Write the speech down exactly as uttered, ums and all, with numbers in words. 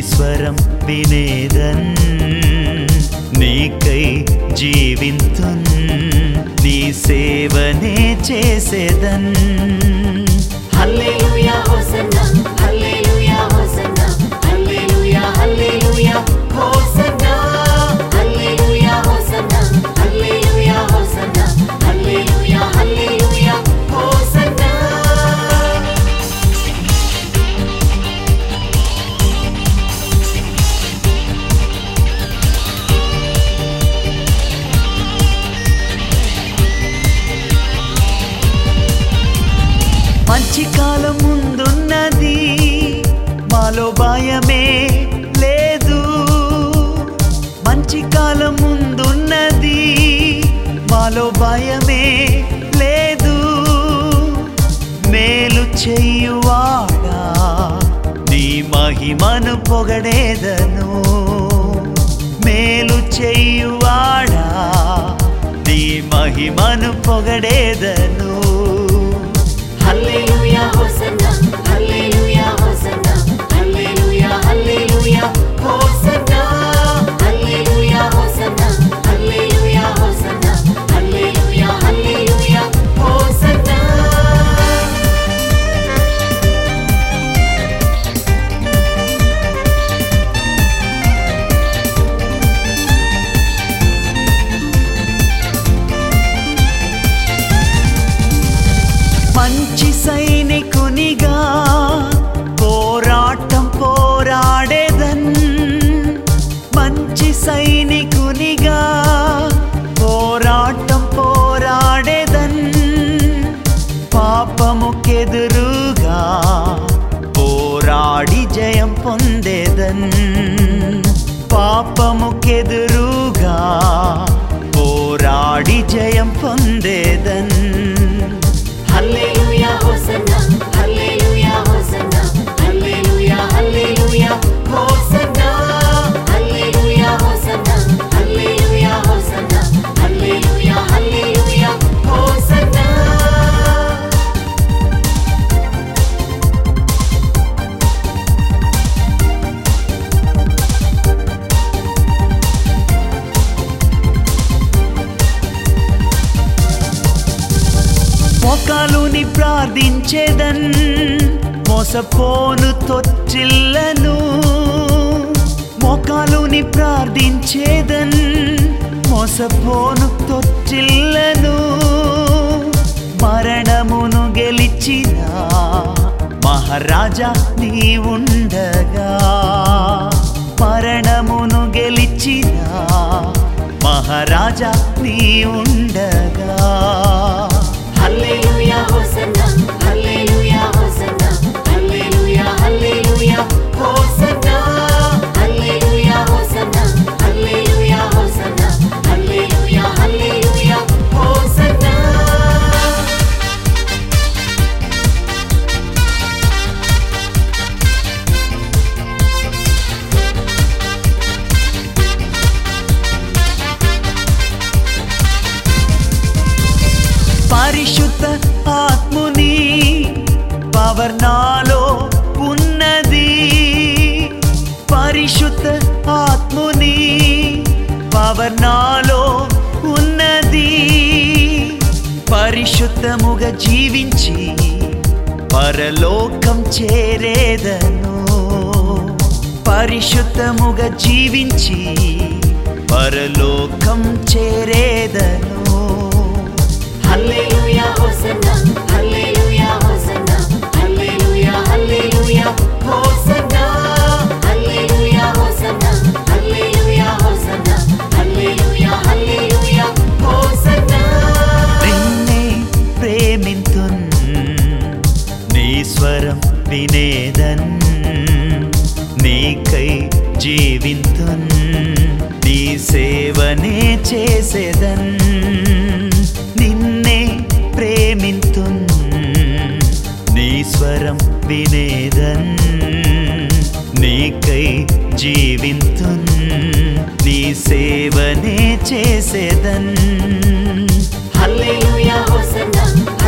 స్వరం వినేదన్ నీకై జీవింతున్ నీ సేవనే చేసేదన్ hallelujah hosanna hallelujah hosanna hallelujah hallelujah hosanna hallelujah hosanna hallelujah hosanna hallelujah hallelujah hosanna మంచి కాలం ముందున్నది మాలో భయమే లేదు మంచి కాలం ముందున్నది మాలో భయమే లేదు మేలు చెయ్యువాడా నీ మహిమను పొగడేదను మేలు చెయ్యువాడా నీ మహిమను పొగడేదను hallelujah hosanna hallelujah hosanna hallelujah hallelujah hosanna hallelujah hosanna hallelujah hosanna hallelujah hallelujah hosanna మంచి సైనికునిగా పోరాటం పోరాడేదన్ మంచి సైనికునిగా పోరాటం పోరాడేదన్ పాపముకెదురుగా పోరాడి జయం పొందేదన్ పాపముకెదురుగా పోరాడి జయం పొందేదన్ hallelujah hosanna hallelujah hosanna hallelujah hallelujah hosanna hallelujah hosanna hallelujah hosanna hallelujah hallelujah hosanna మోకాలుని ప్రార్థించేదన్ మోసపోను తొట్టిల్లను మోకాలుని ప్రార్థించేదన్ మోసపోను తొట్టిల్లను మరణమును గెలిచిన మహారాజా నీవుండగా మరణమును గెలిచిన మహారాజా నీవుండగా hallelujah hosanna hallelujah hosanna hallelujah hallelujah hosanna hallelujah hosanna hallelujah hosanna hallelujah hallelujah hosanna పరిశుద్ధ ఆత్ముని పవర్ నాలో ఉన్నది పరిశుద్ధ ఆత్ముని పవర్ నాలో ఉన్నది పరిశుద్ధముగా జీవించి పరలోకం చేరేదను పరిశుద్ధముగా జీవించి పరలోకం చేరేదను hallelujah hosanna hallelujah hosanna hallelujah hallelujah hosanna hallelujah hosanna hallelujah hosanna hallelujah hallelujah hosanna నిన్నే ప్రేమింతున్ నీ స్వరం వినేదన్ నీకై జీవింతున్ నీ సేవనే చేసేదన్ నిన్నే ప్రేమింతున్ నీ స్వరం వినేదన్ నీకై జీవింతున్ నీ సేవనే చేసేదన్ హల్లెలూయా హోసన్నా